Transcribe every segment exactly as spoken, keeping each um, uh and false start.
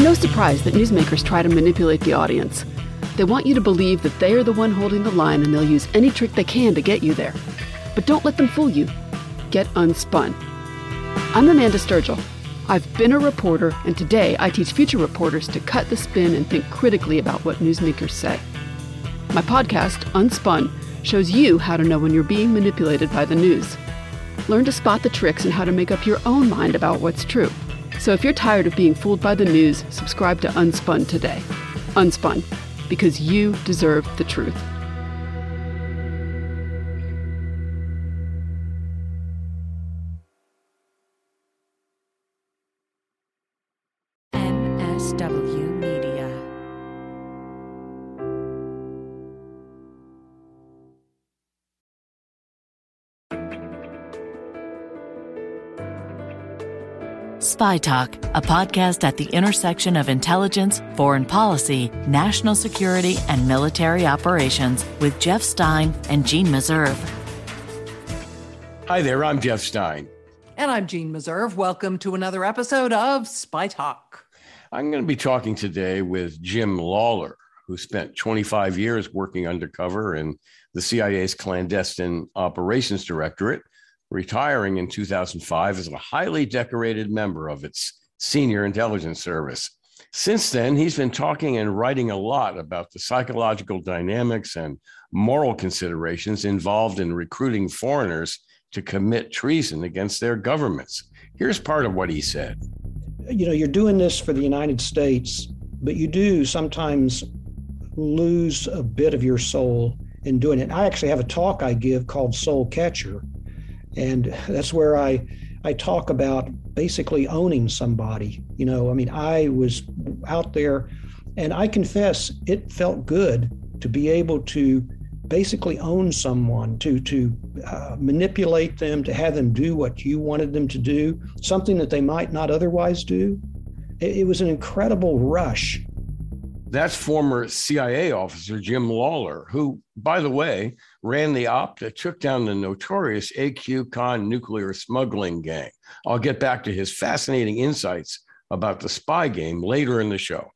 no surprise that newsmakers try to manipulate the audience. They want you to believe that they are the one holding the line and they'll use any trick they can to get you there. But don't let them fool you. Get unspun. I'm Amanda Sturgill. I've been a reporter, and today I teach future reporters to cut the spin and think critically about what newsmakers say. My podcast, Unspun, shows you how to know when you're being manipulated by the news. Learn to spot the tricks and how to make up your own mind about what's true. So if you're tired of being fooled by the news, subscribe to Unspun today. Unspun, because you deserve the truth. N S W Media. Spy Talk, a podcast at the intersection of intelligence, foreign policy, national security, and military operations with Jeff Stein and Jeanne Meserve. Hi there, I'm Jeff Stein. And I'm Jeanne Meserve. Welcome to another episode of Spy Talk. I'm going to be talking today with Jim Lawler, who spent twenty-five years working undercover in the C I A's Clandestine Operations Directorate, retiring in two thousand five as a highly decorated member of its senior intelligence service. Since then, he's been talking and writing a lot about the psychological dynamics and moral considerations involved in recruiting foreigners to commit treason against their governments. Here's part of what he said. You know, you're doing this for the United States, but you do sometimes lose a bit of your soul in doing it. I actually have a talk I give called Soul Catcher. And that's where I, I talk about basically owning somebody. You know, I mean, I was out there and I confess it felt good to be able to basically own someone, to, to uh, manipulate them, to have them do what you wanted them to do, something that they might not otherwise do. It, it was an incredible rush. That's former C I A officer Jim Lawler, who, by the way, ran the op that took down the notorious A Q Khan nuclear smuggling gang. I'll get back to his fascinating insights about the spy game later in the show.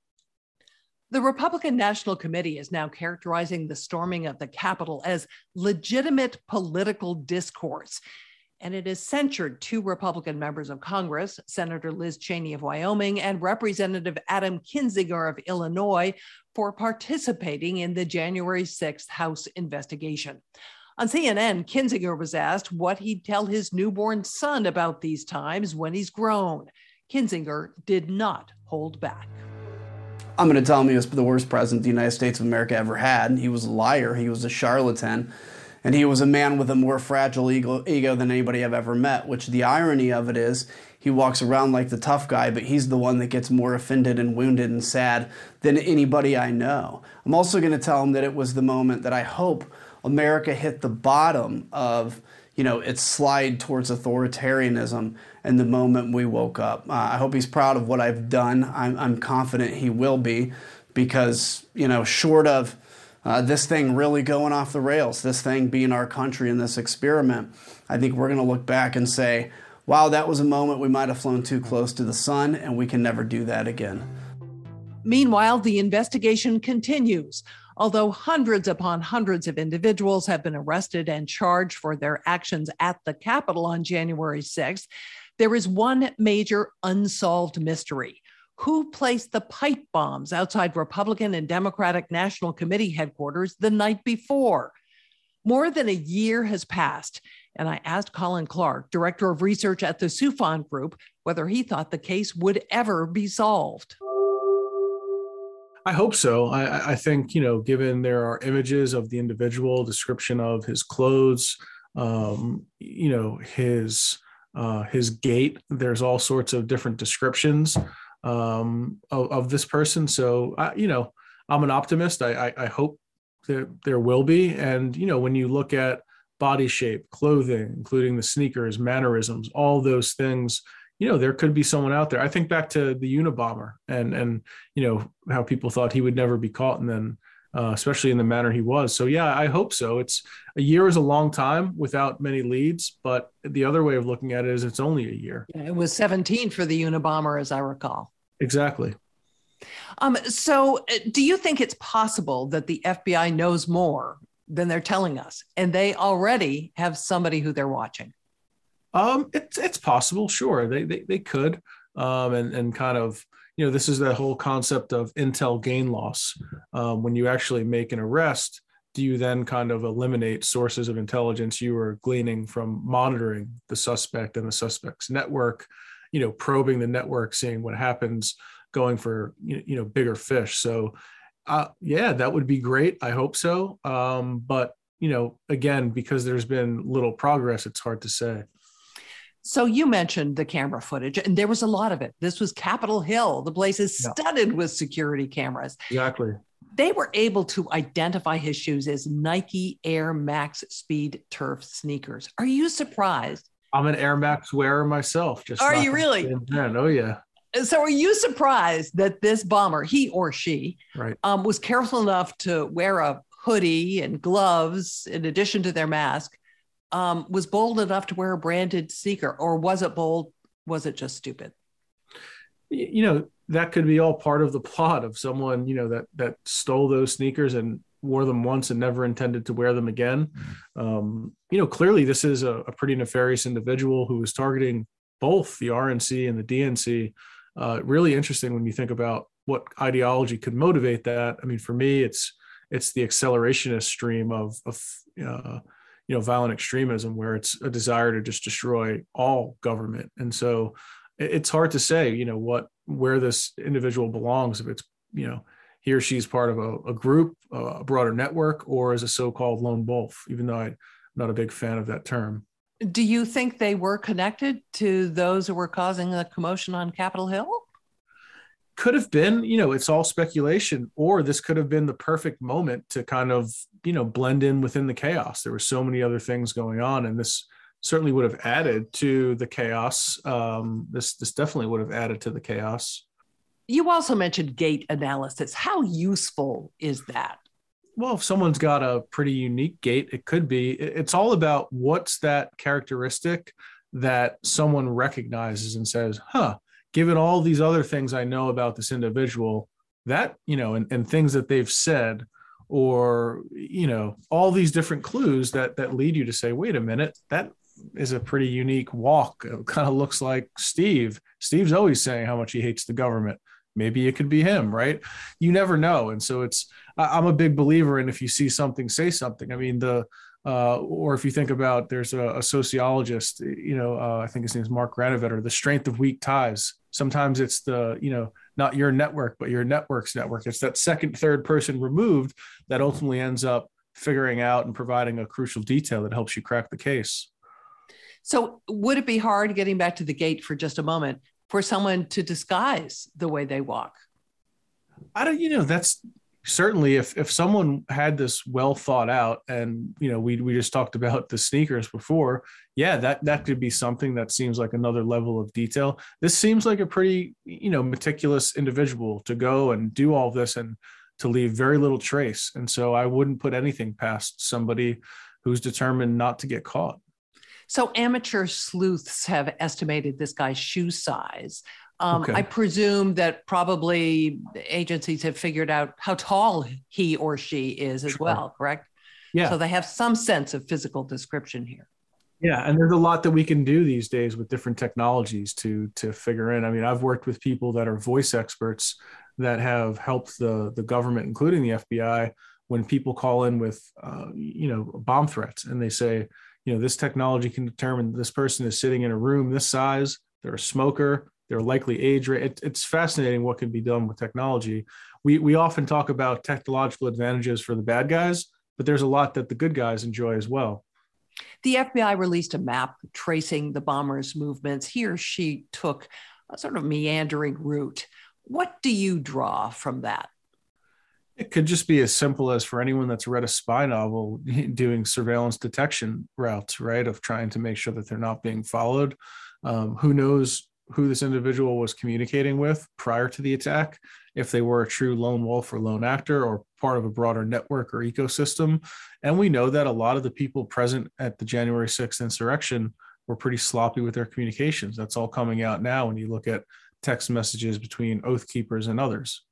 The Republican National Committee is now characterizing the storming of the Capitol as legitimate political discourse. And it has censured two Republican members of Congress, Senator Liz Cheney of Wyoming and Representative Adam Kinzinger of Illinois, for participating in the January sixth House investigation. On C N N, Kinzinger was asked what he'd tell his newborn son about these times when he's grown. Kinzinger did not hold back. I'm going to tell him he was the worst president the United States of America ever had. He was a liar. He was a charlatan. And he was a man with a more fragile ego, ego than anybody I've ever met, which the irony of it is he walks around like the tough guy, but he's the one that gets more offended and wounded and sad than anybody I know. I'm also going to tell him that it was the moment that I hope America hit the bottom of, you know, its slide towards authoritarianism and the moment we woke up. Uh, I hope he's proud of what I've done. I'm, I'm confident he will be because, you know, short of Uh, this thing really going off the rails, this thing being our country in this experiment, I think we're going to look back and say, wow, that was a moment we might have flown too close to the sun, and we can never do that again. Meanwhile, the investigation continues. Although hundreds upon hundreds of individuals have been arrested and charged for their actions at the Capitol on January sixth, there is one major unsolved mystery. Who placed the pipe bombs outside Republican and Democratic National Committee headquarters the night before? More than a year has passed, and I asked Colin Clark, director of research at the Soufan Group, whether he thought the case would ever be solved. I hope so. I, I think, you know, given there are images of the individual, description of his clothes, um, you know, his uh, his gait, there's all sorts of different descriptions um of, of this person. So I, you know, I'm an optimist. I, I I hope that there will be. And you know, when you look at body shape, clothing, including the sneakers, mannerisms, all those things, you know, there could be someone out there. I think back to the Unabomber and and you know how people thought he would never be caught, and then uh, especially in the manner he was. So yeah, I hope so. It's a year is a long time without many leads, but the other way of looking at it is it's only a year. Yeah, it was seventeen for the Unabomber, as I recall. Exactly. Um, so uh, do you think it's possible that the F B I knows more than they're telling us, and they already have somebody who they're watching? Um, it's it's possible, sure. They they they could, um, and and kind of, you know, this is that whole concept of intel gain loss. Um, when you actually make an arrest, do you then kind of eliminate sources of intelligence you were gleaning from monitoring the suspect and the suspect's network, you know, probing the network, seeing what happens, going for, you know, bigger fish. So, uh, yeah, that would be great. I hope so. Um, but, you know, again, because there's been little progress, it's hard to say. So you mentioned the camera footage, and there was a lot of it. This was Capitol Hill. The place is studded yeah. with security cameras. Exactly. They were able to identify his shoes as Nike Air Max Speed Turf sneakers. Are you surprised? I'm an Air Max wearer myself. Just are you really? Oh, yeah. So are you surprised that this bomber, he or she, right. um, was careful enough to wear a hoodie and gloves in addition to their mask, um, was bold enough to wear a branded sneaker? Or was it bold? Was it just stupid? You know, that could be all part of the plot of someone, you know, that that stole those sneakers and wore them once and never intended to wear them again. Um, you know, clearly this is a, a pretty nefarious individual who was targeting both the R N C and the D N C. Uh, really interesting when you think about what ideology could motivate that. I mean, for me, it's it's the accelerationist stream of, of uh, you know, violent extremism, where it's a desire to just destroy all government. And so it's hard to say, you know, what where this individual belongs, if it's, you know, he or she's part of a, a group, a broader network, or as a so-called lone wolf, even though I'm not a big fan of that term. Do you think they were connected to those who were causing the commotion on Capitol Hill? Could have been, you know, it's all speculation, or this could have been the perfect moment to kind of, you know, blend in within the chaos. There were so many other things going on, and this certainly would have added to the chaos. Um, this, this definitely would have added to the chaos. You also mentioned gait analysis. How useful is that? Well, if someone's got a pretty unique gait, it could be. It's all about what's that characteristic that someone recognizes and says, huh, given all these other things I know about this individual, that, you know, and, and things that they've said, or, you know, all these different clues that that lead you to say, wait a minute, that is a pretty unique walk. It kind of looks like Steve. Steve's always saying how much he hates the government. Maybe it could be him, right? You never know. And so it's, I'm a big believer in, if you see something, say something. I mean, the, uh, or if you think about, there's a, a sociologist, you know, uh, I think his name is Mark Granovetter, the strength of weak ties. Sometimes it's the, you know, not your network, but your network's network. It's that second, third person removed that ultimately ends up figuring out and providing a crucial detail that helps you crack the case. So would it be hard, getting back to the gate for just a moment, for someone to disguise the way they walk? I don't, you know, that's certainly, if if someone had this well thought out, and, you know, we we just talked about the sneakers before, yeah, that that could be something that seems like another level of detail. This seems like a pretty, you know, meticulous individual to go and do all this and to leave very little trace. And so I wouldn't put anything past somebody who's determined not to get caught. So amateur sleuths have estimated this guy's shoe size. Um, Okay. I presume that probably agencies have figured out how tall he or she is as Sure. well, correct? Yeah. So they have some sense of physical description here. Yeah, and there's a lot that we can do these days with different technologies to to figure in. I mean, I've worked with people that are voice experts that have helped the the government, including the F B I, when people call in with uh, you know, bomb threats, and they say, you know, this technology can determine this person is sitting in a room this size, they're a smoker, their likely age rate. It, it's fascinating what can be done with technology. We we often talk about technological advantages for the bad guys, but there's a lot that the good guys enjoy as well. The F B I released a map tracing the bomber's movements. He or she took a sort of meandering route. What do you draw from that? It could just be as simple as, for anyone that's read a spy novel, doing surveillance detection routes, right? Of trying to make sure that they're not being followed. Um, who knows who this individual was communicating with prior to the attack, if they were a true lone wolf or lone actor or part of a broader network or ecosystem. And we know that a lot of the people present at the January sixth insurrection were pretty sloppy with their communications. That's all coming out now when you look at text messages between Oath Keepers and others.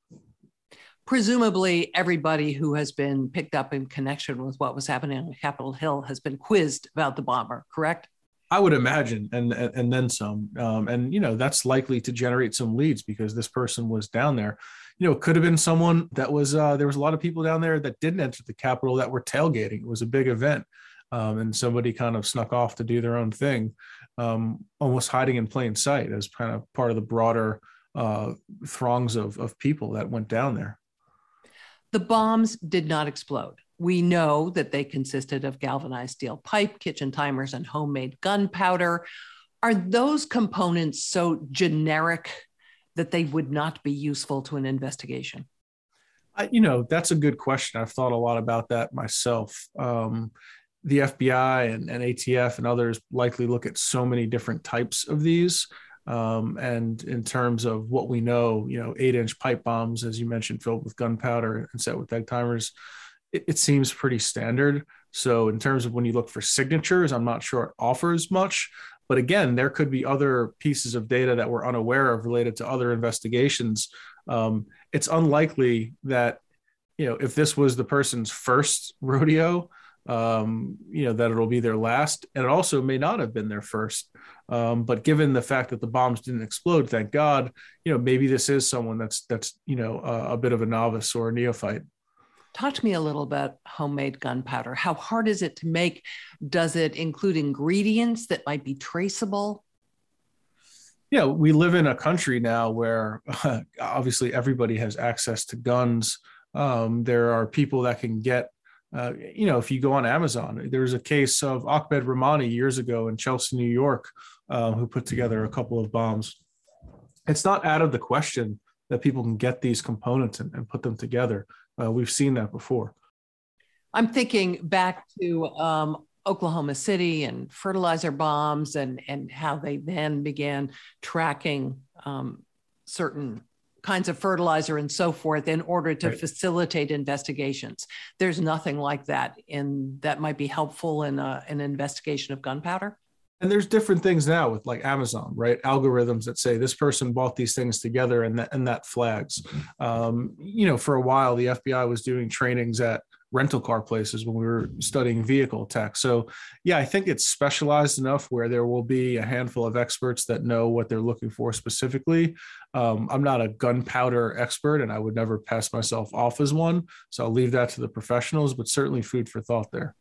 Presumably, everybody who has been picked up in connection with what was happening on Capitol Hill has been quizzed about the bomber, correct? I would imagine, and and, and then some. Um, and, you know, that's likely to generate some leads because this person was down there. You know, it could have been someone that was, uh, there was a lot of people down there that didn't enter the Capitol that were tailgating. It was a big event. Um, and somebody kind of snuck off to do their own thing, um, almost hiding in plain sight as kind of part of the broader uh, throngs of, of people that went down there. The bombs did not explode. We know that they consisted of galvanized steel pipe, kitchen timers, and homemade gunpowder. Are those components so generic that they would not be useful to an investigation? I, you know, that's a good question. I've thought a lot about that myself. Um, the F B I and, and A T F and others likely look at so many different types of these. Um, and in terms of what we know, you know, eight inch pipe bombs, as you mentioned, filled with gunpowder and set with egg timers, it, it seems pretty standard. So in terms of when you look for signatures, I'm not sure it offers much. But again, there could be other pieces of data that we're unaware of related to other investigations. Um, it's unlikely that, you know, if this was the person's first rodeo, um, you know, that it'll be their last. And it also may not have been their first. Um, but given the fact that the bombs didn't explode, thank God, you know, maybe this is someone that's, that's, you know, uh, a bit of a novice or a neophyte. Talk to me a little about homemade gunpowder. How hard is it to make? Does it include ingredients that might be traceable? Yeah, we live in a country now where uh, obviously everybody has access to guns. Um, there are people that can get, uh, you know, if you go on Amazon, there was a case of Ahmed Rahmani years ago in Chelsea, New York, um, who put together a couple of bombs. It's not out of the question that people can get these components and, and put them together. Uh, we've seen that before. I'm thinking back to um, Oklahoma City and fertilizer bombs and, and how they then began tracking um, certain kinds of fertilizer and so forth in order to right. facilitate investigations. There's nothing like that in that might be helpful in a, an investigation of gunpowder. And there's different things now with like Amazon, right? Algorithms that say this person bought these things together and that, and that flags. Um, you know, for a while, the F B I was doing trainings at rental car places when we were studying vehicle tech. So yeah, I think it's specialized enough where there will be a handful of experts that know what they're looking for specifically. Um, I'm not a gunpowder expert and I would never pass myself off as one. So I'll leave that to the professionals, but certainly food for thought there.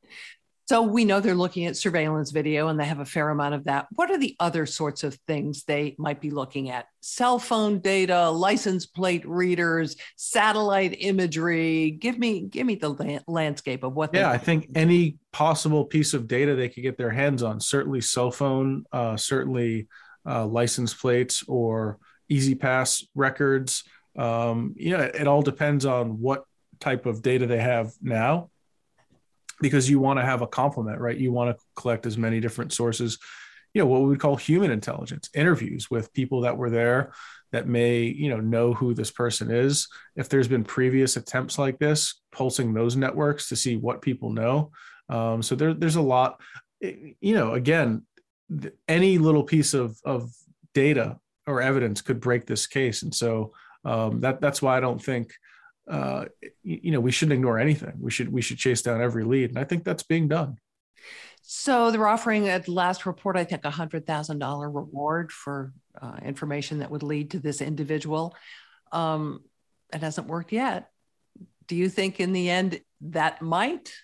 So we know they're looking at surveillance video and they have a fair amount of that. What are the other sorts of things they might be looking at? Cell phone data, license plate readers, satellite imagery. Give me, give me the landscape of what they. Yeah, I think any possible piece of data they could get their hands on, certainly cell phone, uh, certainly uh, license plates or Easy Pass records. Um, you know, it, it all depends on what type of data they have now, because you want to have a complement, right? You want to collect as many different sources, you know, what we would call human intelligence, interviews with people that were there that may, you know, know who this person is. If there's been previous attempts like this, pulsing those networks to see what people know. Um, so there, there's a lot, you know, again, any little piece of, of data or evidence could break this case. And so um, that that's why I don't think, uh, you know, we shouldn't ignore anything. We should, we should chase down every lead. And I think that's being done. So they're offering at last report, I think a hundred thousand dollar reward for uh, information that would lead to this individual. Um, it hasn't worked yet. Do you think in the end that might?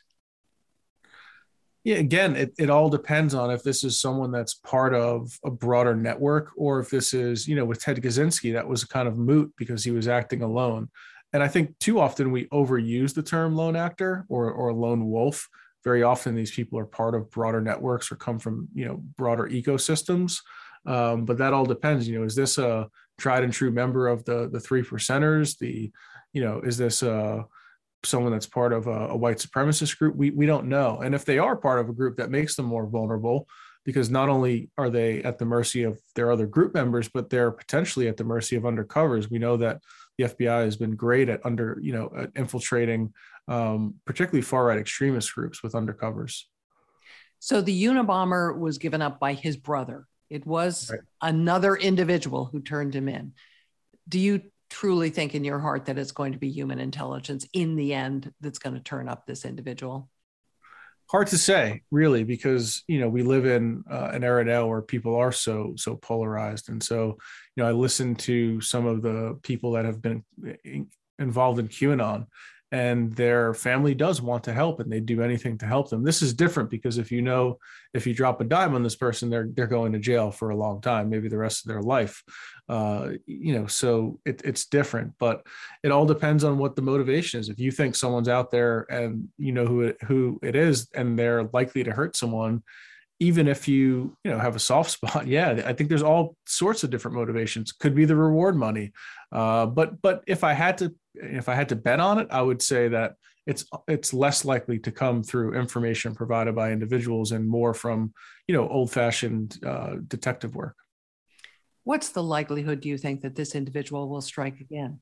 Yeah, again, it, it all depends on if this is someone that's part of a broader network or if this is, you know, with Ted Kaczynski, that was kind of moot because he was acting alone. And I think too often we overuse the term lone actor or, or lone wolf. Very often these people are part of broader networks or come from, you know, broader ecosystems. Um, but that all depends, you know, is this a tried and true member of the, the three percenters? The, you know, is this uh, someone that's part of a, a white supremacist group? We, we don't know. And if they are part of a group that makes them more vulnerable, because not only are they at the mercy of their other group members, but they're potentially at the mercy of undercovers. We know that the F B I has been great at under, you know, at infiltrating, um, particularly far right extremist groups with undercovers. So the Unabomber was given up by his brother. It was right. another individual who turned him in. Do you truly think in your heart that it's going to be human intelligence in the end that's going to turn up this individual? Hard to say, really, because, you know, we live in uh, an era now where people are so, so polarized. And so, you know, I listen to some of the people that have been involved in QAnon, and their family does want to help and they do anything to help them. This is different because if you know, if you drop a dime on this person, they're they're going to jail for a long time, maybe the rest of their life. Uh, you know, so it, it's different, but it all depends on what the motivation is. If you think someone's out there and you know who it, who it is and they're likely to hurt someone, even if you, you know, have a soft spot, yeah, I think there's all sorts of different motivations. Could be the reward money. Uh, but but if I had to if I had to bet on it, I would say that it's it's less likely to come through information provided by individuals and more from, you know, old-fashioned uh, detective work. What's the likelihood, do you think, that this individual will strike again?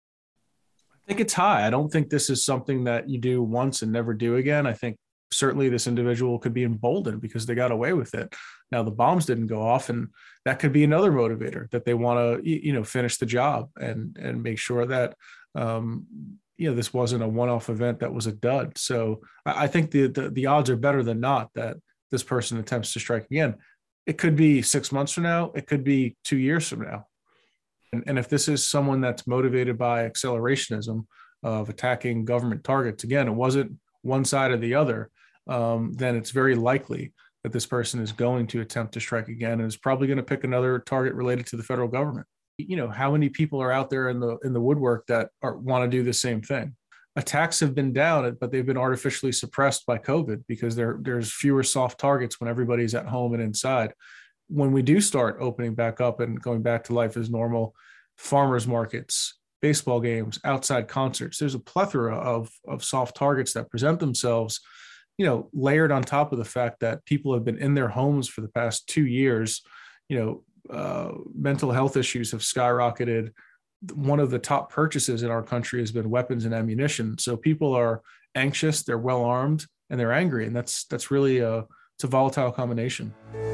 I think it's high. I don't think this is something that you do once and never do again. I think certainly this individual could be emboldened because they got away with it. Now the bombs didn't go off, and that could be another motivator that they want to, you know, finish the job and and make sure that, um, you know, this wasn't a one-off event that was a dud. So I, I think the, the the odds are better than not that this person attempts to strike again. It could be six months from now. It could be two years from now. And, and if this is someone that's motivated by accelerationism of attacking government targets, again, it wasn't one side or the other, um, then it's very likely that this person is going to attempt to strike again and is probably going to pick another target related to the federal government. You know, how many people are out there in the in the woodwork that are, want to do the same thing? Attacks have been down, but they've been artificially suppressed by COVID because there there's fewer soft targets when everybody's at home and inside. When we do start opening back up and going back to life as normal, farmers markets, baseball games, outside concerts, there's a plethora of, of soft targets that present themselves, you know, layered on top of the fact that people have been in their homes for the past two years. You know, uh, mental health issues have skyrocketed. One of the top purchases in our country has been weapons and ammunition. So people are anxious, they're well armed, and they're angry. And that's that's really a, it's a volatile combination.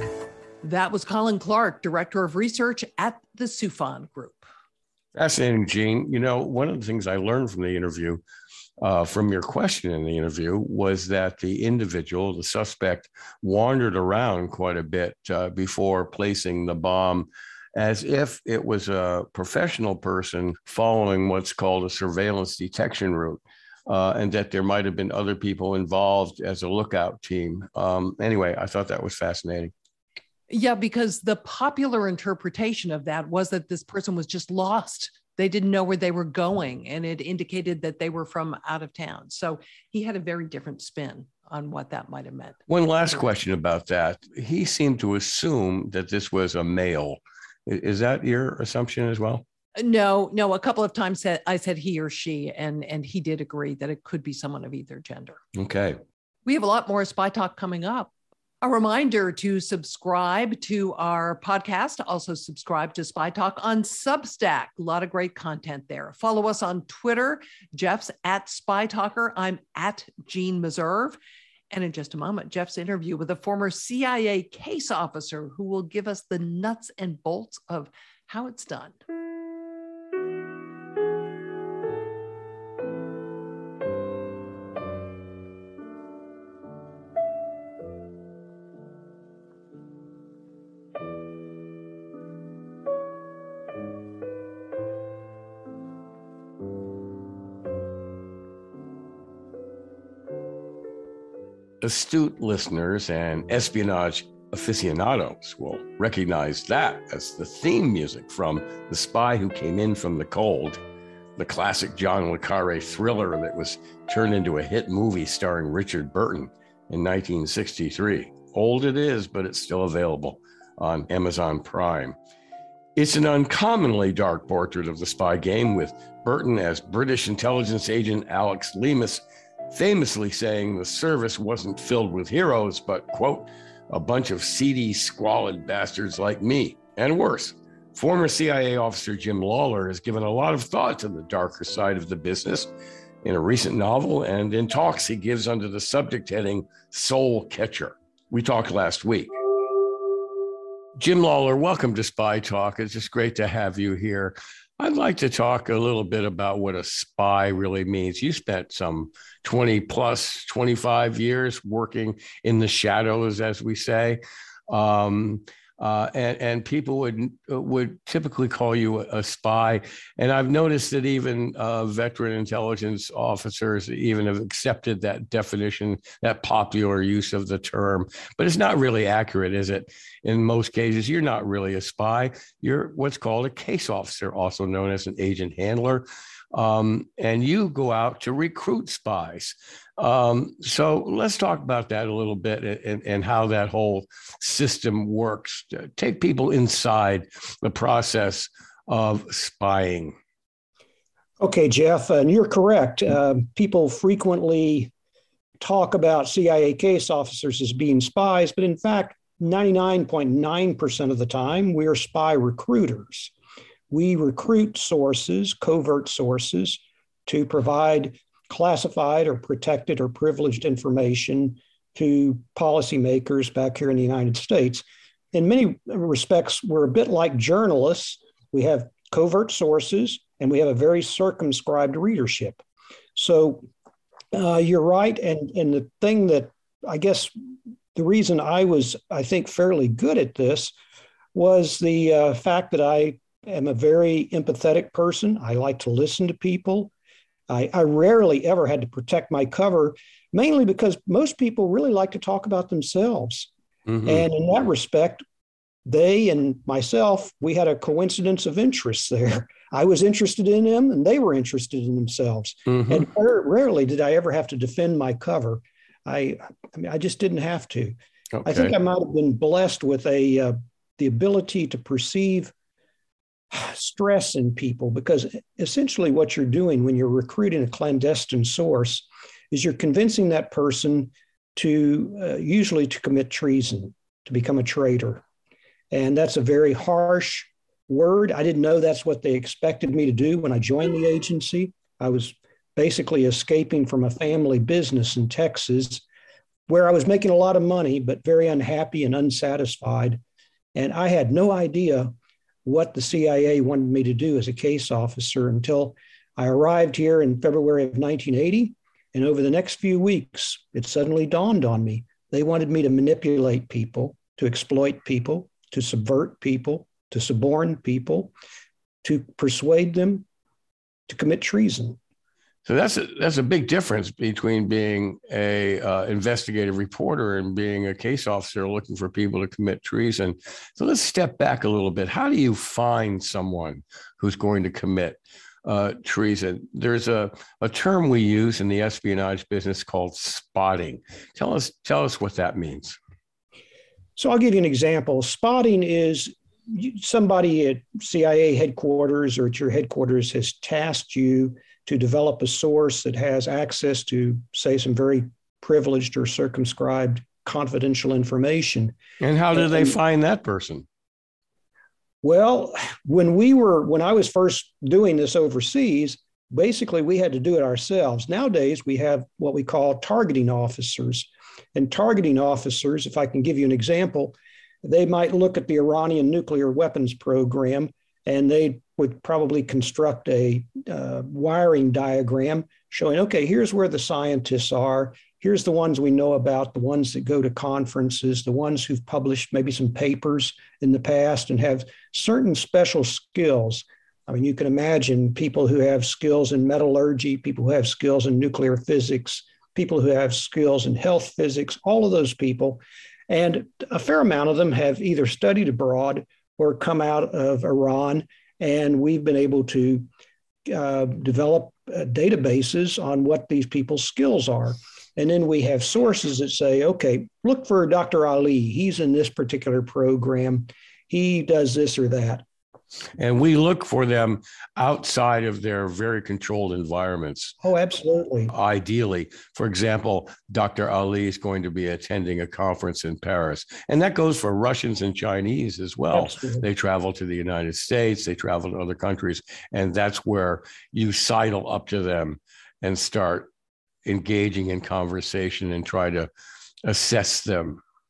That was Colin Clark, Director of Research at the Soufan Group. Fascinating, Gene. You know, one of the things I learned from the interview, uh, from your question in the interview, was that the individual, the suspect, wandered around quite a bit uh, before placing the bomb, as if it was a professional person following what's called a surveillance detection route, uh, and that there might have been other people involved as a lookout team. Um, anyway, I thought that was fascinating. Yeah, because the popular interpretation of that was that this person was just lost. They didn't know where they were going, and it indicated that they were from out of town. So he had a very different spin on what that might have meant. One last question about that. He seemed to assume that this was a male. Is that your assumption as well? No, no. A couple of times I said he or she, and, and he did agree that it could be someone of either gender. Okay. We have a lot more Spy Talk coming up. A reminder to subscribe to our podcast. Also subscribe to Spy Talk on Substack. A lot of great content there. Follow us on Twitter. Jeff's at Spy Talker. I'm at Gene Meserve. And in just a moment, Jeff's interview with a former C I A case officer who will give us the nuts and bolts of how it's done. Astute listeners and espionage aficionados will recognize that as the theme music from The Spy Who Came In From the Cold, the classic John le Carré thriller that was turned into a hit movie starring Richard Burton in nineteen sixty-three. Old it is, but it's still available on Amazon Prime. It's an uncommonly dark portrait of the spy game, with Burton as British intelligence agent Alex Leamas famously saying the service wasn't filled with heroes, but, quote, a bunch of seedy, squalid bastards like me, and worse. Former C I A officer Jim Lawler has given a lot of thought to the darker side of the business in a recent novel and in talks he gives under the subject heading Soul Catcher. We talked last week. Jim Lawler, welcome to Spy Talk. It's just great to have you here. I'd like to talk a little bit about what a spy really means. You spent some twenty plus, twenty-five years working in the shadows, as we say. Um, uh, and, and people would would typically call you a, a spy. And I've noticed that even uh, veteran intelligence officers even have accepted that definition, that popular use of the term. But it's not really accurate, is it? In most cases, you're not really a spy. You're what's called a case officer, also known as an agent handler. Um, and you go out to recruit spies. Um, so let's talk about that a little bit and, and how that whole system works. Take people inside the process of spying. Okay, Jeff, and you're correct. Uh, people frequently talk about C I A case officers as being spies, but in fact, ninety-nine point nine percent of the time, we're spy recruiters. We recruit sources, covert sources, to provide classified or protected or privileged information to policymakers back here in the United States. In many respects, we're a bit like journalists. We have covert sources and we have a very circumscribed readership. So uh, you're right. And, and the thing that I guess the reason I was, I think, fairly good at this was the uh, fact that I am a very empathetic person. I like to listen to people. I, I rarely ever had to protect my cover, mainly because most people really like to talk about themselves. Mm-hmm. And in that respect, they and myself, we had a coincidence of interests there. I was interested in them and they were interested in themselves. Mm-hmm. And rarely did I ever have to defend my cover. I, I mean, I just didn't have to. Okay. I think I might have been blessed with a uh, the ability to perceive stress in people, because essentially what you're doing when you're recruiting a clandestine source is you're convincing that person to uh, usually to commit treason, to become a traitor. And that's a very harsh word. I didn't know that's what they expected me to do when I joined the agency. I was basically escaping from a family business in Texas where I was making a lot of money, but very unhappy and unsatisfied. And I had no idea what the C I A wanted me to do as a case officer until I arrived here in February of nineteen eighty. And over the next few weeks, it suddenly dawned on me. They wanted me to manipulate people, to exploit people, to subvert people, to suborn people, to persuade them to commit treason. So that's a, that's a big difference between being a uh, investigative reporter and being a case officer looking for people to commit treason. So let's step back a little bit. How do you find someone who's going to commit uh, treason? There's a, a term we use in the espionage business called spotting. Tell us, tell us what that means. So I'll give you an example. Spotting is somebody at C I A headquarters or at your headquarters has tasked you to develop a source that has access to, say, some very privileged or circumscribed confidential information. And how do and, they find that person? Well, when we were, when I was first doing this overseas, basically we had to do it ourselves. Nowadays, we have what we call targeting officers. And targeting officers, if I can give you an example, they might look at the Iranian nuclear weapons program and they would probably construct a uh, wiring diagram showing, okay, here's where the scientists are. Here's the ones we know about, the ones that go to conferences, the ones who've published maybe some papers in the past and have certain special skills. I mean, you can imagine people who have skills in metallurgy, people who have skills in nuclear physics, people who have skills in health physics, all of those people. And a fair amount of them have either studied abroad or come out of Iran. And we've been able to uh, develop uh, databases on what these people's skills are. And then we have sources that say, okay, look for Doctor Ali. He's in this particular program. He does this or that. And we look for them outside of their very controlled environments. Oh, absolutely. Ideally. For example, Doctor Ali is going to be attending a conference in Paris. And that goes for Russians and Chinese as well. Absolutely. They travel to the United States, they travel to other countries, and that's where you sidle up to them and start engaging in conversation and try to assess them.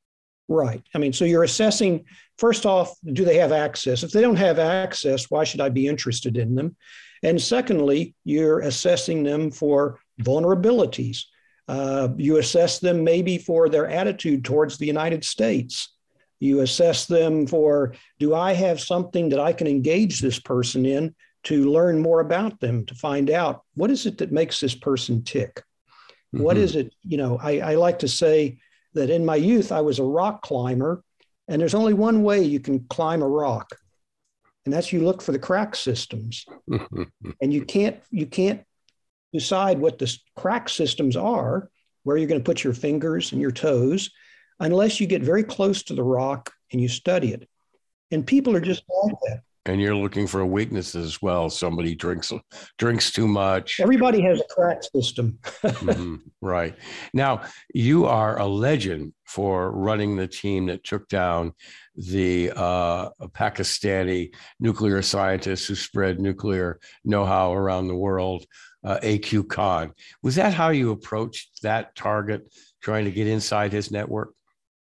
Right. I mean, so you're assessing, first off, do they have access? If they don't have access, why should I be interested in them? And secondly, you're assessing them for vulnerabilities. Uh, you assess them maybe for their attitude towards the United States. You assess them for, do I have something that I can engage this person in to learn more about them, to find out what is it that makes this person tick? Mm-hmm. What is it? You know, I, I like to say that in my youth, I was a rock climber, and there's only one way you can climb a rock, and that's you look for the crack systems. And you can't, you can't decide what the crack systems are, where you're going to put your fingers and your toes, unless you get very close to the rock and you study it. And people are just like that. And you're looking for weaknesses as well. Somebody drinks drinks too much. Everybody has a crack system. Mm-hmm. Right. Now, you are a legend for running the team that took down the uh, Pakistani nuclear scientists who spread nuclear know-how around the world, uh, A Q Khan. Was that how you approached that target, trying to get inside his network?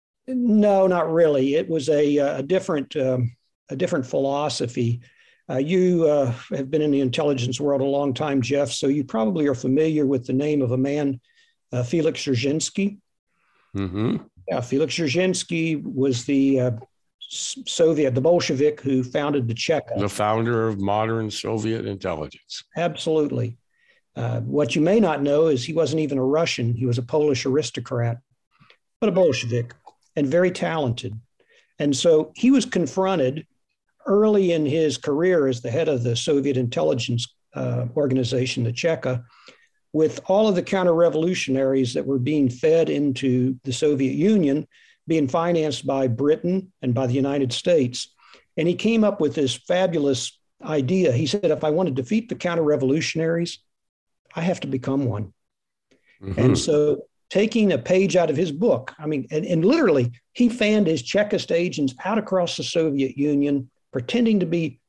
No, not really. It was a, a different... Um, a different philosophy. Uh, you uh, have been in the intelligence world a long time, Jeff, so you probably are familiar with the name of a man, uh, Felix Dzerzhinsky. Mm-hmm. Yeah, Felix Dzerzhinsky was the uh, Soviet, the Bolshevik who founded the Cheka. The founder of modern Soviet intelligence. Absolutely. Uh, what you may not know is he wasn't even a Russian. He was a Polish aristocrat, but a Bolshevik, and very talented. And so he was confronted early in his career as the head of the Soviet intelligence uh, organization, the Cheka, with all of the counter-revolutionaries that were being fed into the Soviet Union, being financed by Britain and by the United States. And he came up with this fabulous idea. He said, if I want to defeat the counter-revolutionaries, I have to become one. Mm-hmm. And so taking a page out of his book, I mean, and, and literally he fanned his Chekist agents out across the Soviet Union, pretending to be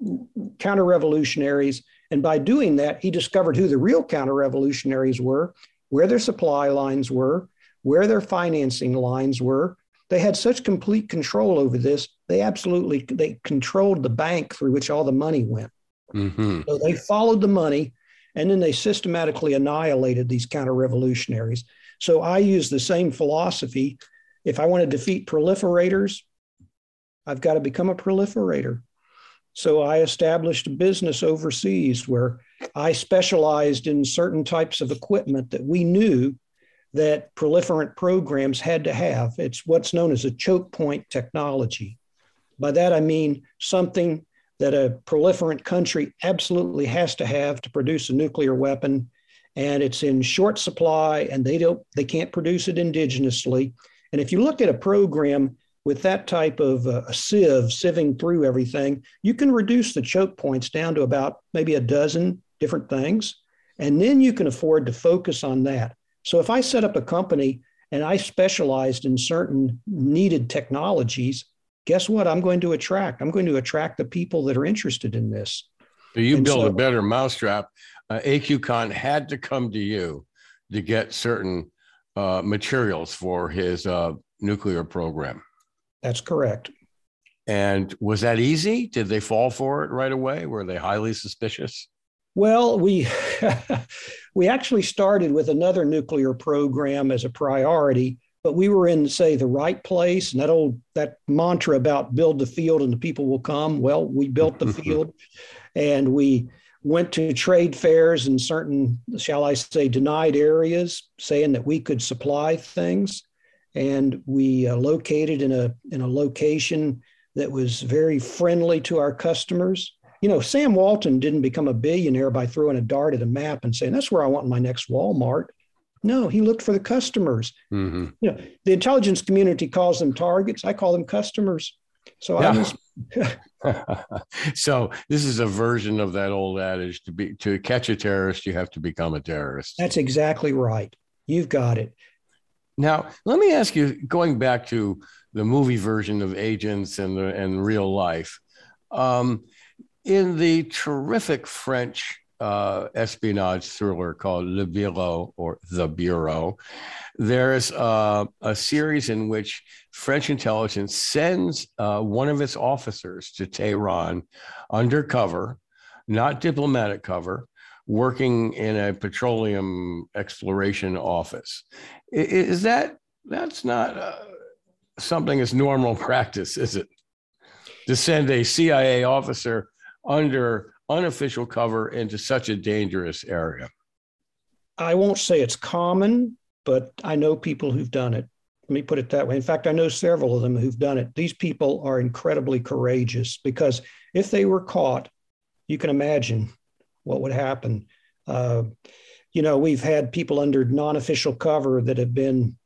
counter-revolutionaries. And by doing that, he discovered who the real counter-revolutionaries were, where their supply lines were, where their financing lines were. They had such complete control over this. They absolutely, they controlled the bank through which all the money went. Mm-hmm. So they followed the money, and then they systematically annihilated these counter-revolutionaries. So I use the same philosophy. If I want to defeat proliferators, I've got to become a proliferator. So I established a business overseas where I specialized in certain types of equipment that we knew that proliferant programs had to have. It's what's known as a choke point technology. By that, I mean something that a proliferant country absolutely has to have to produce a nuclear weapon. And it's in short supply, and they don't, they can't produce it indigenously. And if you look at a program with that type of uh, a sieve, sieving through everything, you can reduce the choke points down to about maybe a dozen different things. And then you can afford to focus on that. So if I set up a company and I specialized in certain needed technologies, guess what? I'm going to attract. I'm going to attract the people that are interested in this. So you and build so, a better mousetrap. Uh, A Q Khan had to come to you to get certain uh, materials for his uh, nuclear program. That's correct. And was that easy? Did they fall for it right away? Were they highly suspicious? Well, we we actually started with another nuclear program as a priority, but we were in, say, the right place. And that old that mantra about build the field and the people will come. Well, we built the field, and we went to trade fairs in certain, shall I say, denied areas, saying that we could supply things. And we uh, located in a in a location that was very friendly to our customers. You know, Sam Walton didn't become a billionaire by throwing a dart at a map and saying, that's where I want my next Walmart. No, he looked for the customers. Mm-hmm. You know, the intelligence community calls them targets. I call them customers. So yeah. I was. So this is a version of that old adage: to be to catch a terrorist, you have to become a terrorist. That's exactly right. You've got it. Now, let me ask you, going back to the movie version of Agents and the and real life, um, in the terrific French uh, espionage thriller called Le Bureau or The Bureau, there's uh, a series in which French intelligence sends uh, one of its officers to Tehran undercover, not diplomatic cover, working in a petroleum exploration office. Is that, that's not uh, something as normal practice, is it? To send a C I A officer under unofficial cover into such a dangerous area? I won't say it's common, but I know people who've done it. Let me put it that way. In fact, I know several of them who've done it. These people are incredibly courageous, because if they were caught, you can imagine what would happen. Uh, you know, we've had people under non-official cover that have been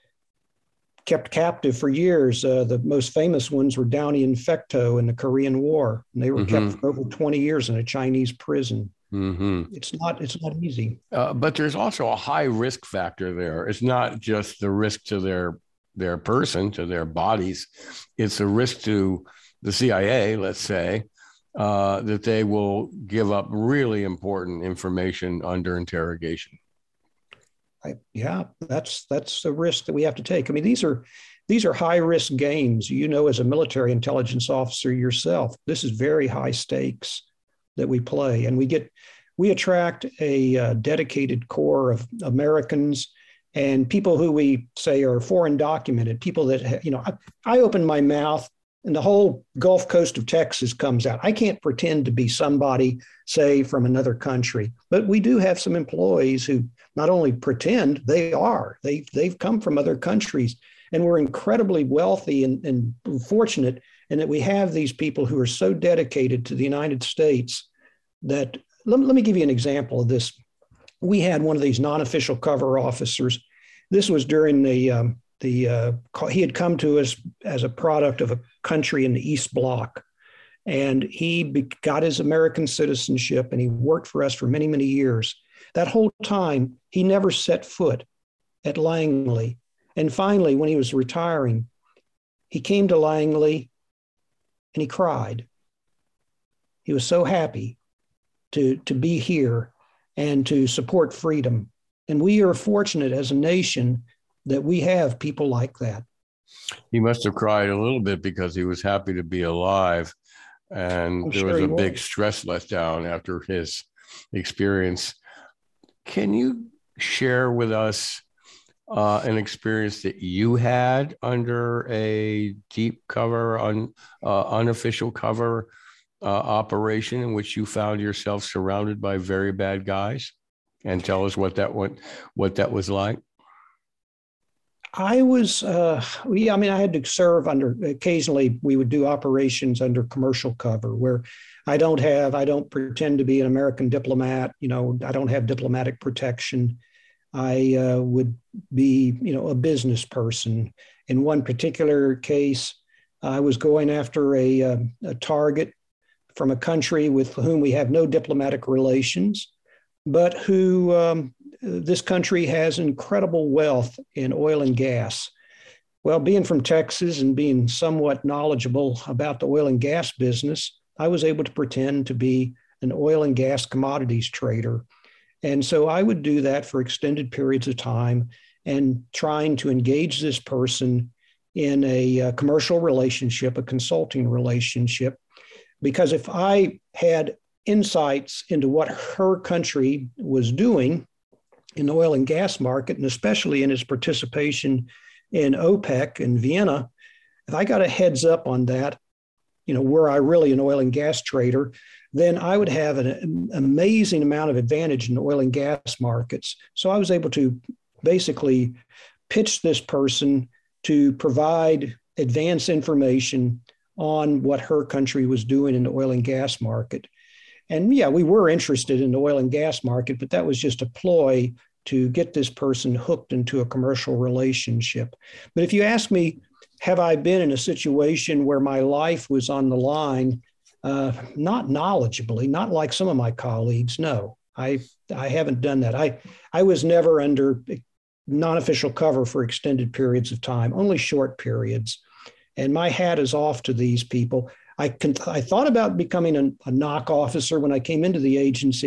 kept captive for years. Uh, the most famous ones were Downey and Fecteau in the Korean War, and they were mm-hmm. kept for over twenty years in a Chinese prison. Mm-hmm. It's not, it's not easy. Uh, but there's also a high risk factor there. It's not just the risk to their, their person, to their bodies. It's a risk to the C I A, let's say, uh, that they will give up really important information under interrogation. I, yeah, that's that's a risk that we have to take. I mean, these are these are high risk games. You know, as a military intelligence officer yourself, this is very high stakes that we play, and we get we attract a uh, dedicated core of Americans and people who we say are foreign documented. People that, you know, I, I open my mouth and the whole Gulf Coast of Texas comes out. I can't pretend to be somebody, say, from another country, but we do have some employees who not only pretend, they are. They, they've come from other countries, and we're incredibly wealthy and, and fortunate in that we have these people who are so dedicated to the United States that, let, let me give you an example of this. We had one of these non-official cover officers. This was during the, um, the uh, he had come to us as a product of a country in the East Bloc, and he be, got his American citizenship, and he worked for us for many, many years. That whole time, he never set foot at Langley. And finally, when he was retiring, he came to Langley and he cried. He was so happy to, to be here and to support freedom. And we are fortunate as a nation that we have people like that. He must have cried a little bit because he was happy to be alive. And I'm there sure was a he big was. stress letdown after his experience. Can you share with us uh, an experience that you had under a deep cover, un, uh, unofficial cover uh, operation in which you found yourself surrounded by very bad guys? And tell us what that what, what that was like. I was, uh, yeah, I mean, I had to serve under, occasionally we would do operations under commercial cover where I don't have, I don't pretend to be an American diplomat. You know, I don't have diplomatic protection. I uh, would be, you know, a business person. In one particular case, I was going after a, a, a target from a country with whom we have no diplomatic relations, but who um, this country has incredible wealth in oil and gas. Well, being from Texas and being somewhat knowledgeable about the oil and gas business, I was able to pretend to be an oil and gas commodities trader. And so I would do that for extended periods of time and trying to engage this person in a, a commercial relationship, a consulting relationship. Because if I had insights into what her country was doing in the oil and gas market, and especially in its participation in OPEC in Vienna, if I got a heads up on that, you know, were I really an oil and gas trader, then I would have an amazing amount of advantage in the oil and gas markets. So I was able to basically pitch this person to provide advanced information on what her country was doing in the oil and gas market. And yeah, we were interested in the oil and gas market, but that was just a ploy to get this person hooked into a commercial relationship. But if you ask me, have I been in a situation where my life was on the line? Uh, not knowledgeably, not like some of my colleagues. No, I I haven't done that. I I was never under non-official cover for extended periods of time, only short periods. And my hat is off to these people. I can, I thought about becoming a, a knock officer when I came into the agency,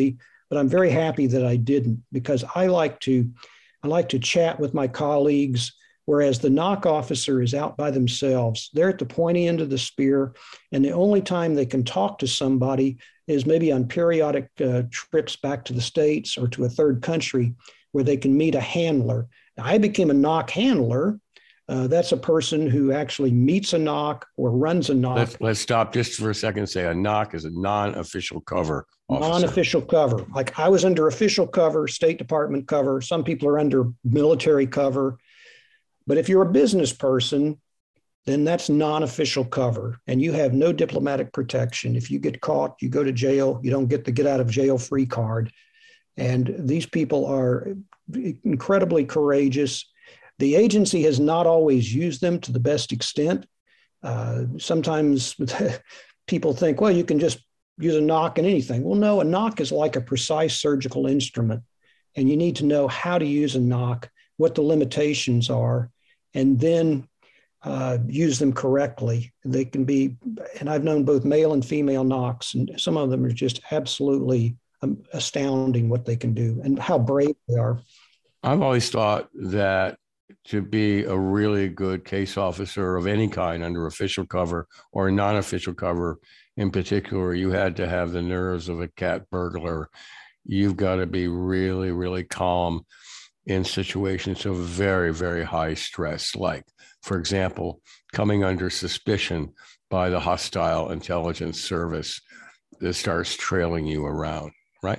but I'm very happy that I didn't, because I like to, I like to chat with my colleagues, whereas the knock officer is out by themselves. They're at the pointy end of the spear, and the only time they can talk to somebody is maybe on periodic uh, trips back to the States or to a third country where they can meet a handler. Now, I became a knock handler. Uh, that's a person who actually meets a knock or runs a knock. Let's, let's stop just for a second and say a knock is a non-official cover officer. Non-official cover. Like I was under official cover, State Department cover. Some people are under military cover. But if you're a business person, then that's non-official cover, and you have no diplomatic protection. If you get caught, you go to jail. You don't get the get out of jail free card. And these people are incredibly courageous. The agency has not always used them to the best extent. Uh, sometimes people think, well, you can just use a knock in anything. Well, no, a knock is like a precise surgical instrument, and you need to know how to use a knock, what the limitations are, and then uh, use them correctly. They can be, and I've known both male and female knocks, and some of them are just absolutely um, astounding what they can do and how brave they are. I've always thought that to be a really good case officer of any kind under official cover or non-official cover in particular, you had to have the nerves of a cat burglar. You've got to be really, really calm in situations of very, very high stress, like, for example, coming under suspicion by the hostile intelligence service that starts trailing you around, right?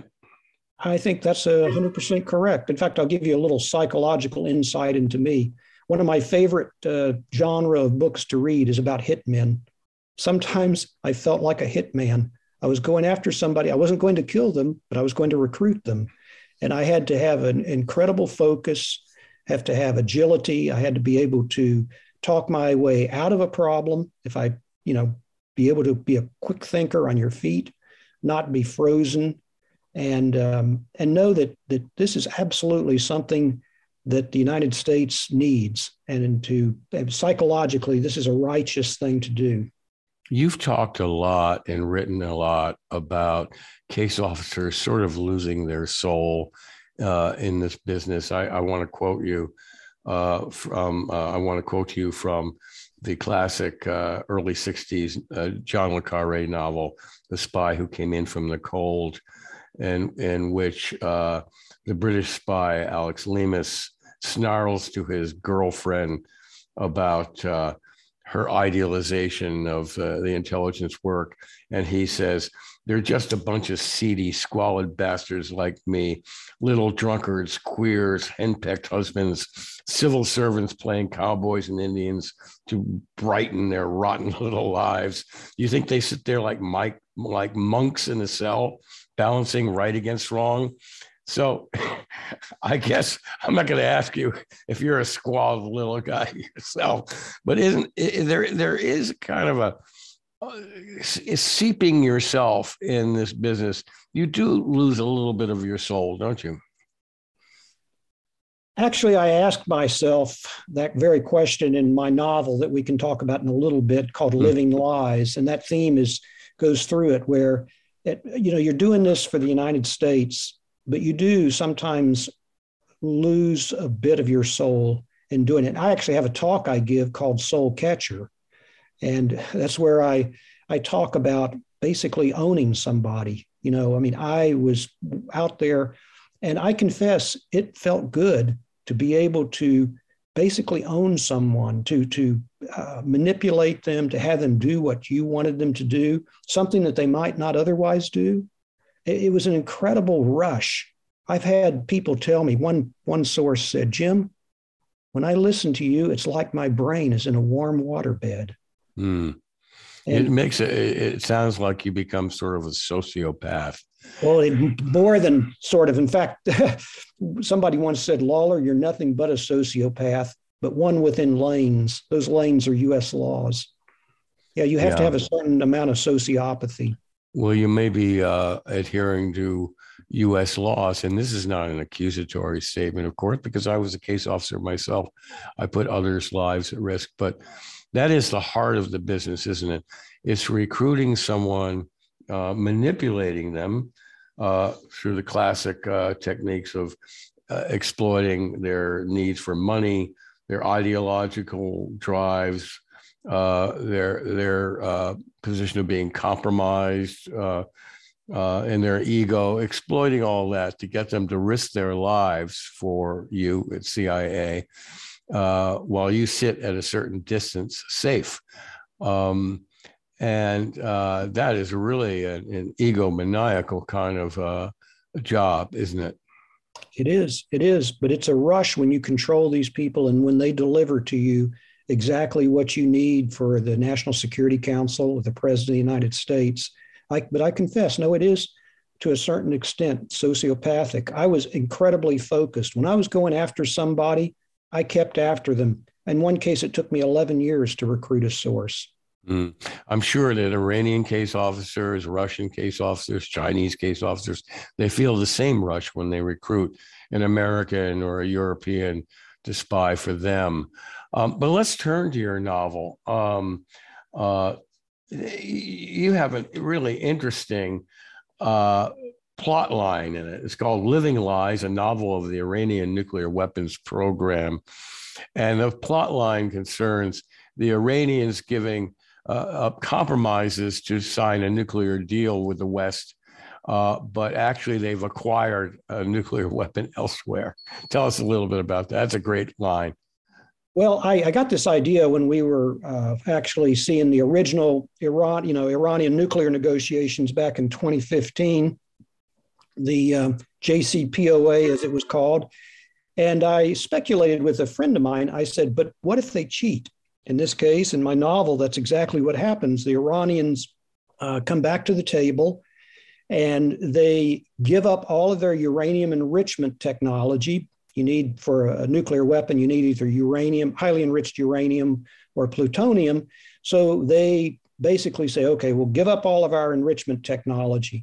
I think that's one hundred percent correct. In fact, I'll give you a little psychological insight into me. One of my favorite uh, genre of books to read is about hitmen. Sometimes I felt like a hitman. I was going after somebody. I wasn't going to kill them, but I was going to recruit them. And I had to have an incredible focus, have to have agility. I had to be able to talk my way out of a problem. If I, you know, be able to be a quick thinker on your feet, not be frozen, and um, and know that that this is absolutely something that the United States needs. And to and psychologically, this is a righteous thing to do. You've talked a lot and written a lot about case officers sort of losing their soul uh, in this business. I, I want to quote you uh, from, uh, I want to quote you from the classic uh, early sixties uh, John le Carre novel, The Spy Who Came In From the Cold, and in which uh, the British spy, Alex Leamas, snarls to his girlfriend about uh, her idealization of uh, the intelligence work. And he says, they're just a bunch of seedy, squalid bastards like me, little drunkards, queers, henpecked husbands, civil servants playing cowboys and Indians to brighten their rotten little lives. You think they sit there like Mike, like monks in a cell, balancing right against wrong? So I guess I'm not going to ask you if you're a squalid little guy yourself, but isn't there, there is kind of a uh, seeping yourself in this business. You do lose a little bit of your soul, don't you? Actually, I asked myself that very question in my novel that we can talk about in a little bit, called mm. Living Lies. And that theme is goes through it, where, it, you know, you're doing this for the United States, but you do sometimes lose a bit of your soul in doing it. I actually have a talk I give called Soul Catcher. And that's where I, I talk about basically owning somebody. You know, I mean, I was out there, and I confess it felt good to be able to basically own someone, to, to uh, manipulate them, to have them do what you wanted them to do, something that they might not otherwise do. It was an incredible rush. I've had people tell me, one, one source said, Jim, when I listen to you, it's like my brain is in a warm waterbed. Mm. It makes it, it sounds like you become sort of a sociopath. Well, it, more than sort of. In fact, somebody once said, Lawler, you're nothing but a sociopath, but one within lanes. Those lanes are U S laws. Yeah, you have yeah. to have a certain amount of sociopathy. Well, you may be uh, adhering to U S laws, and this is not an accusatory statement, of course, because I was a case officer myself. I put others' lives at risk, but that is the heart of the business, isn't it? It's recruiting someone, uh, manipulating them, uh, through the classic uh, techniques of uh, exploiting their needs for money, their ideological drives, uh, their their uh, position of being compromised, uh, uh, and their ego, exploiting all that to get them to risk their lives for you at C I A, uh, while you sit at a certain distance, safe. Um, and uh, that is really an, an egomaniacal kind of uh, job, isn't it? It is. It is. But it's a rush when you control these people and when they deliver to you exactly what you need for the National Security Council or the President of the United States. I, but I confess, no, it is to a certain extent sociopathic. I was incredibly focused. When I was going after somebody, I kept after them. In one case, it took me eleven years to recruit a source. Mm. I'm sure that Iranian case officers, Russian case officers, Chinese case officers, they feel the same rush when they recruit an American or a European to spy for them. Um, but let's turn to your novel. Um, uh, you have a really interesting uh, plot line in it. It's called Living Lies, a novel of the Iranian nuclear weapons program. And the plot line concerns the Iranians giving uh, up compromises to sign a nuclear deal with the West, uh, but actually they've acquired a nuclear weapon elsewhere. Tell us a little bit about that. That's a great line. Well, I, I got this idea when we were uh, actually seeing the original Iran, you know, Iranian nuclear negotiations back in twenty fifteen, the uh, J C P O A, as it was called. And I speculated with a friend of mine. I said, but what if they cheat? In this case, in my novel, that's exactly what happens. The Iranians uh, come back to the table and they give up all of their uranium enrichment technology. You need for a nuclear weapon, you need either uranium, highly enriched uranium, or plutonium. So they basically say, okay, we'll give up all of our enrichment technology.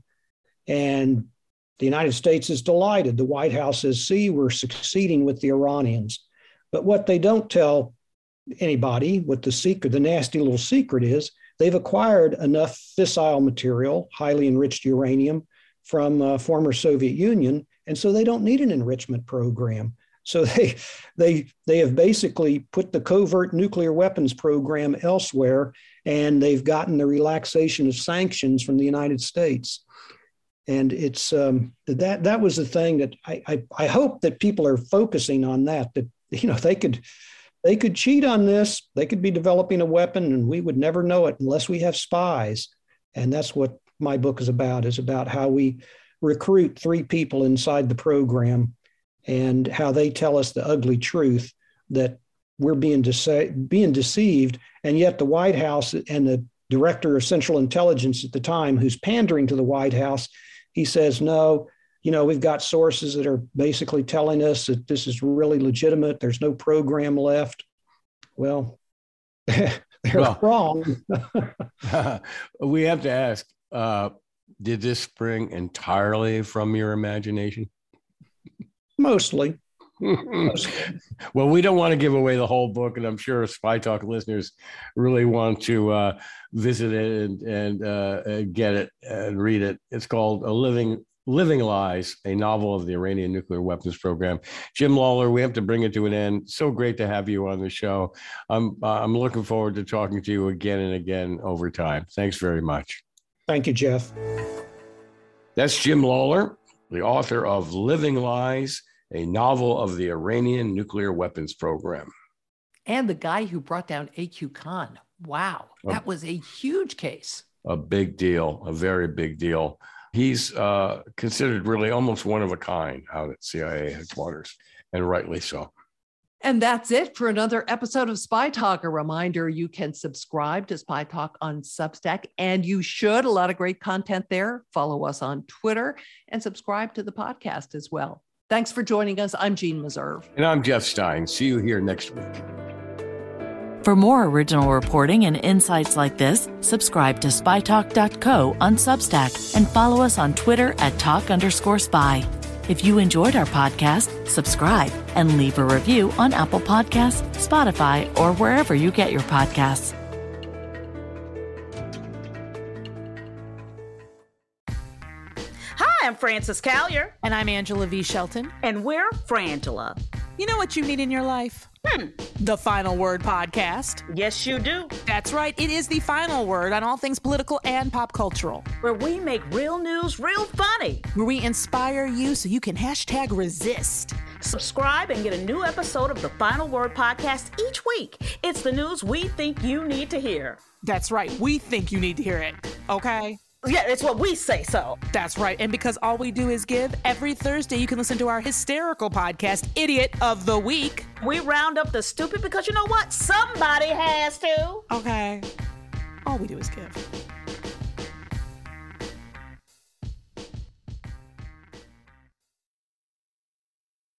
And the United States is delighted. The White House says, see, we're succeeding with the Iranians. But what they don't tell anybody, what the secret, the nasty little secret is, they've acquired enough fissile material, highly enriched uranium, from uh, former Soviet Union, and so they don't need an enrichment program. So they they they have basically put the covert nuclear weapons program elsewhere, and they've gotten the relaxation of sanctions from the United States. And it's um, that that was the thing that I, I I hope that people are focusing on that. That you know they could they could cheat on this. They could be developing a weapon, and we would never know it unless we have spies. And that's what my book is about. Is about how we recruit three people inside the program, and how they tell us the ugly truth that we're being dece- being deceived, and yet the White House and the director of Central Intelligence at the time, who's pandering to the White House, he says, no, you know, we've got sources that are basically telling us that this is really legitimate. There's no program left. Well, they're well, wrong. We have to ask, uh, did this spring entirely from your imagination? Mostly. Well, we don't want to give away the whole book, and I'm sure Spy Talk listeners really want to uh, visit it and, and uh, get it and read it. It's called A Living Living Lies, a novel of the Iranian nuclear weapons program. Jim Lawler, we have to bring it to an end. So great to have you on the show. I'm uh, I'm looking forward to talking to you again and again over time. Thanks very much. Thank you, Jeff. That's Jim Lawler, the author of Living Lies, a novel of the Iranian nuclear weapons program. And the guy who brought down A Q Khan. Wow, that was a huge case. A big deal, a very big deal. He's uh, considered really almost one of a kind out at C I A headquarters, and rightly so. And that's it for another episode of Spy Talk. A reminder, you can subscribe to Spy Talk on Substack, and you should. A lot of great content there. Follow us on Twitter and subscribe to the podcast as well. Thanks for joining us. I'm Jean Meserve. And I'm Jeff Stein. See you here next week. For more original reporting and insights like this, subscribe to spy talk dot co on Substack and follow us on Twitter at talk underscore spy. If you enjoyed our podcast, subscribe and leave a review on Apple Podcasts, Spotify, or wherever you get your podcasts. I am Frances Callier. And I'm Angela V. Shelton. And we're Frangela. You know what you need in your life? Hmm. The Final Word Podcast. Yes, you do. That's right. It is the final word on all things political and pop cultural. Where we make real news real funny. Where we inspire you so you can hashtag resist. Subscribe and get a new episode of the Final Word Podcast each week. It's the news we think you need to hear. That's right. We think you need to hear it. Okay? Yeah, it's what we say so. That's right. And because all we do is give, every Thursday you can listen to our hysterical podcast, Idiot of the Week. We round up the stupid because you know what? Somebody has to. Okay. All we do is give.